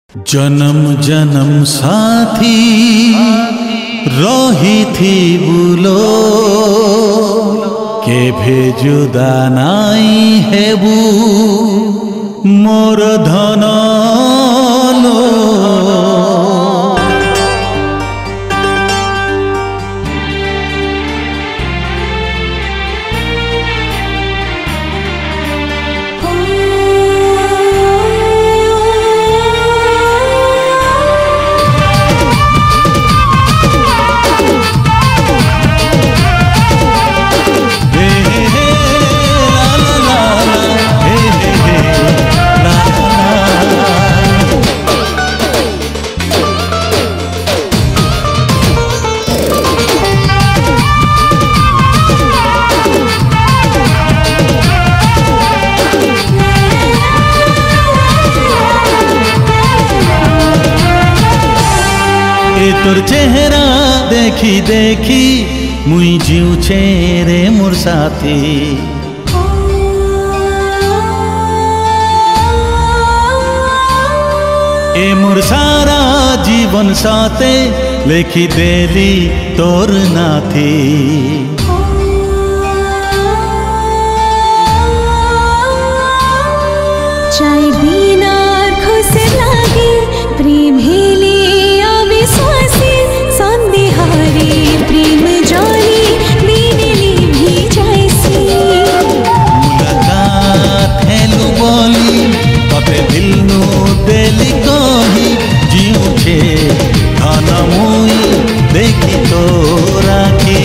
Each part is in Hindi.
जन्म जन्म साथी रही थी बुलो केभे जुदा नाई हेबू मोर धन लो। तोर चेहरा देखी देखी मुई जीउछे रे मोर साथी। ए मोर सारा जीवन साथे लेखी देली तोर नाथी। चाय बिनार खुश लागे प्रेम हेली अविश्वासी संदेहारी प्रेम जानी बिनली भी जाइसी। मुलाकात हेलु बोली तते दिल नु देली कही जीउछे धन मुई देखी तोरा के।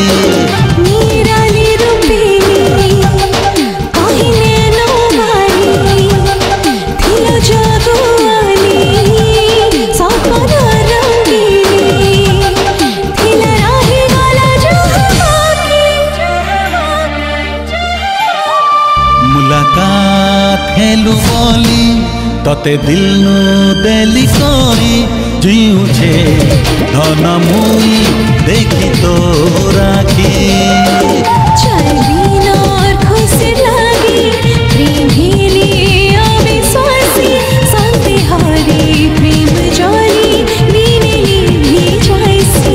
मुलाकात हेलु बोली तते दिल नु देली कही जीउछे धन मुई देखी तोरा के। चाय बिनार खुश लागे प्रेम हेली अविश्वासी संदेहारी प्रेम जानी बिनली भी जाइसी।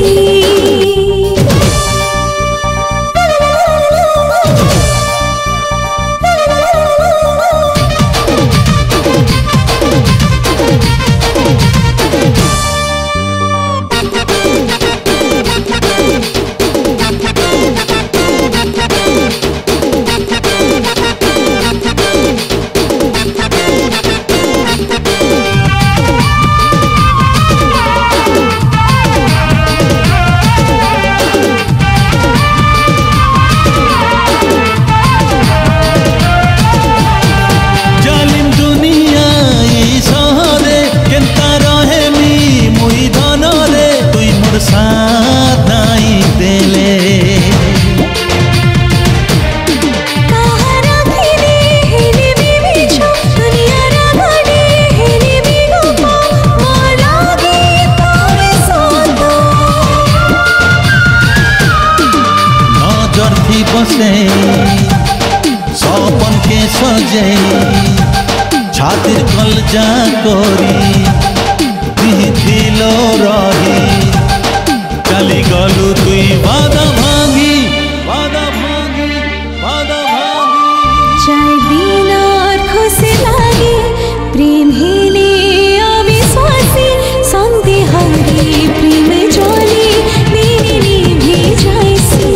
सपन के सजे छातिर कलजा करी दिलो रही चली गलु तुई वादा भांगी वादा भांगी वादा भांगी। चाय बिनार खुश लागे प्रेम हेली अविश्वासी संदेहारी प्रेम जानी बिनली भी जाइसी।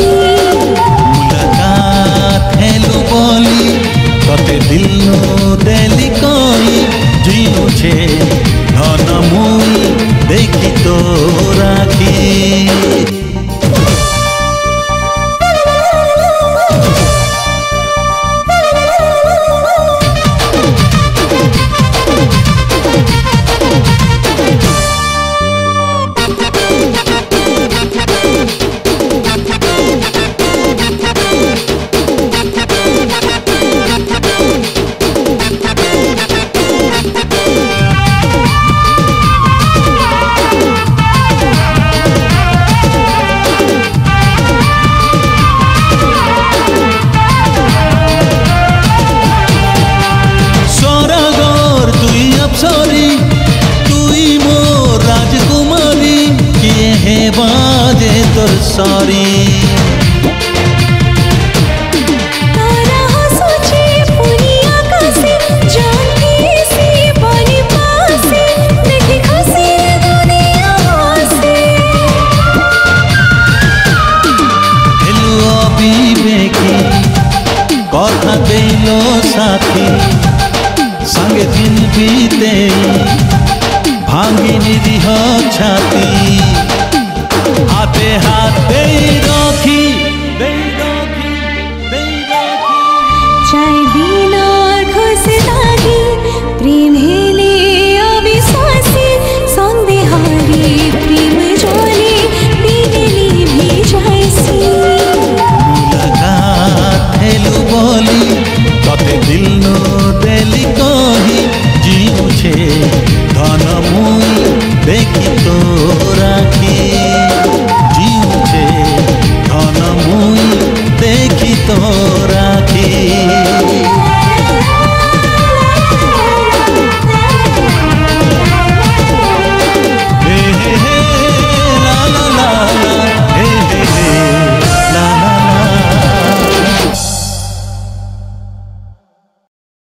हेलु बोली तते दिल नु देली कही जीउछे धन मुई देखी तोरा के। सरी कथा देलो साथी संगे दिन बीते भांगी निरीह छाती हाथे हाथे रखी